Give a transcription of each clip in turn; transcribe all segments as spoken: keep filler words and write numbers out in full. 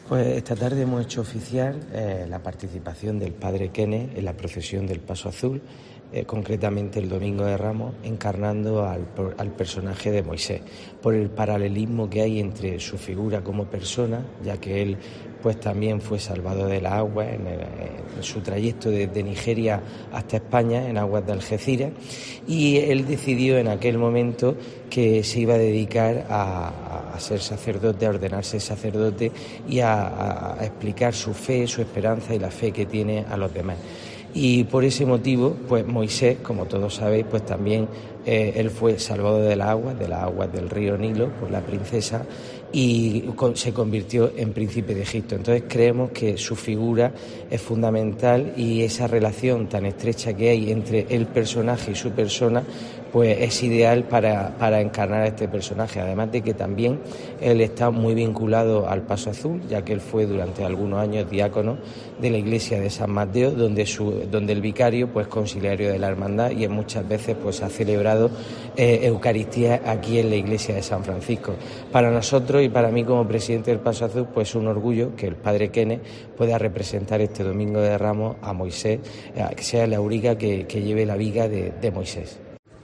Pues esta tarde hemos hecho oficial eh, la participación del Padre Kenneth en la procesión del Paso Azul, eh, concretamente el Domingo de Ramos, encarnando al, al personaje de Moisés, por el paralelismo que hay entre su figura como persona, ya que él pues también fue salvado de las aguas en, el, en su trayecto desde Nigeria hasta España, en aguas de Algeciras, y él decidió en aquel momento que se iba a dedicar a, a ser sacerdote, a ordenarse sacerdote y a, a explicar su fe, su esperanza y la fe que tiene a los demás. Y por ese motivo, pues Moisés, como todos sabéis, pues también eh, él fue salvado de las aguas, de las aguas del río Nilo por la princesa, y con, se convirtió en príncipe de Egipto. Entonces creemos que su figura es fundamental y esa relación tan estrecha que hay entre el personaje y su persona pues es ideal para, para encarnar a este personaje, además de que también él está muy vinculado al Paso Azul, ya que él fue durante algunos años diácono de la iglesia de San Mateo, donde, su, donde el vicario pues conciliario de la hermandad, y muchas veces pues ha celebrado eh, Eucaristía aquí en la iglesia de San Francisco. Para nosotros y para mí como presidente del Paso Azul, pues es un orgullo que el Padre Kenneth pueda representar este Domingo de Ramos a Moisés, eh, que sea la auriga que, que lleve la viga de, de Moisés.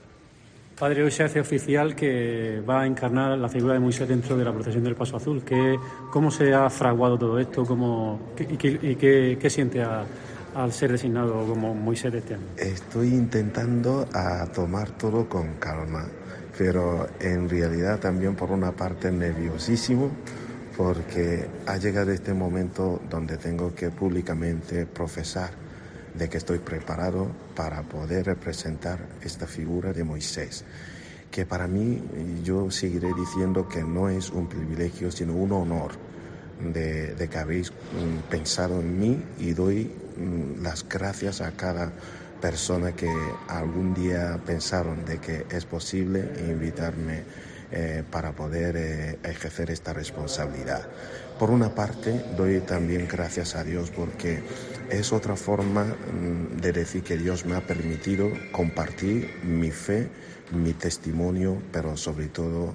Padre, hoy se hace oficial que va a encarnar la figura de Moisés dentro de la procesión del Paso Azul. ¿Qué, ¿Cómo se ha fraguado todo esto? ¿Cómo, qué, ¿Y, qué, y qué, qué siente a, al ser designado como Moisés de este año? Estoy intentando a tomar todo con calma, pero en realidad también por una parte nerviosísimo, porque ha llegado este momento donde tengo que públicamente profesar de que estoy preparado para poder representar esta figura de Moisés, que para mí, yo seguiré diciendo que no es un privilegio, sino un honor de, de que habéis mm, pensado en mí, y doy mm, las gracias a cada persona que algún día pensaron de que es posible invitarme eh, para poder eh, ejercer esta responsabilidad. Por una parte, doy también gracias a Dios porque es otra forma mm, de decir que Dios me ha permitido compartir mi fe, mi testimonio, pero sobre todo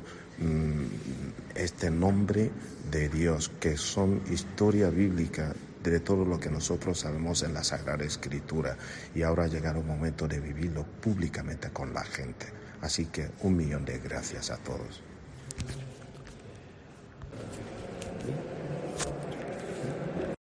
mm, este nombre de Dios, que son historia bíblica de todo lo que nosotros sabemos en la Sagrada Escritura, y ahora ha llegado el momento de vivirlo públicamente con la gente. Así que un millón de gracias a todos.